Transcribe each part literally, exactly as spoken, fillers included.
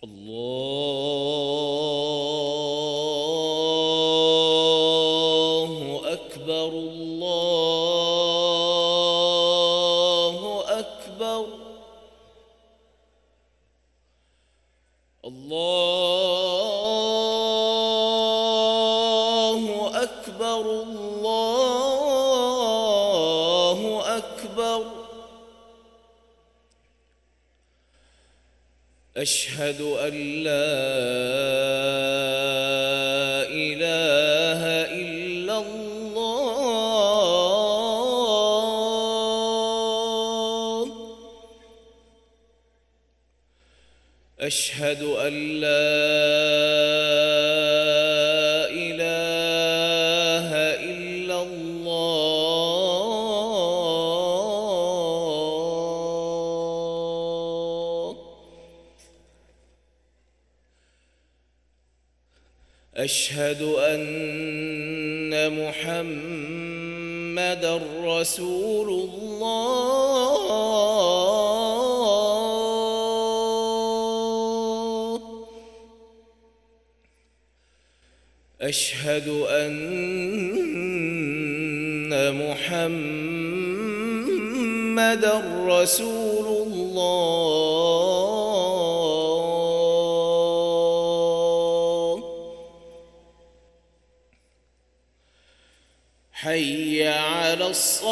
الله أكبر الله أكبر الله أكبر الله أكبر أشهد أن لا إله إلا الله أشهد أن لا إله إلا الله أشهد أن محمدًا رسول الله أشهد أن محمدًا رسول الله حي على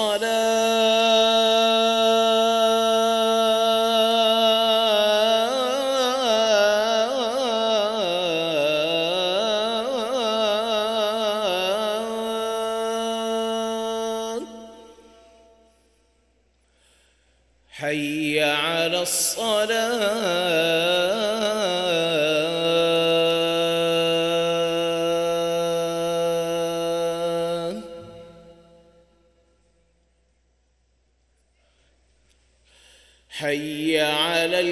الصلاة حي على الصلاة حي على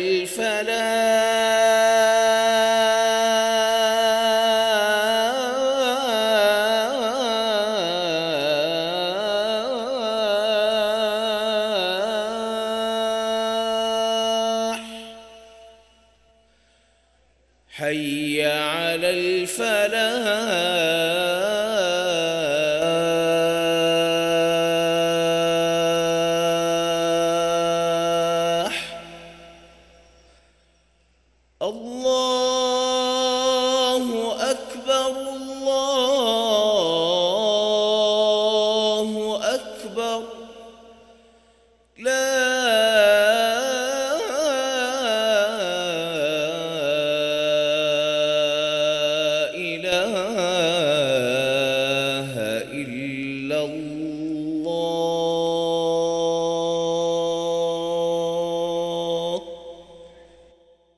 الفلاح حي على الفلاح الله أكبر الله أكبر لا إله إلا الله